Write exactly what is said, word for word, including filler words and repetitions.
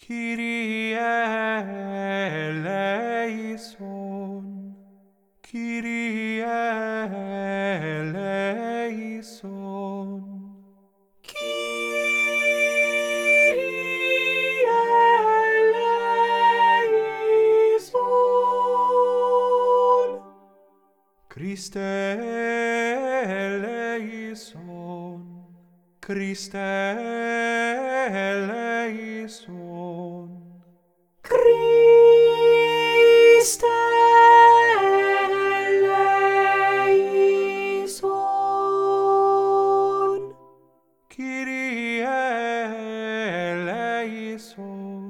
Kyrie eleison, Kyrie eleison, Kyrie eleison, Christe eleison, Christe eleison, Christe eleison, Kyrie eleison.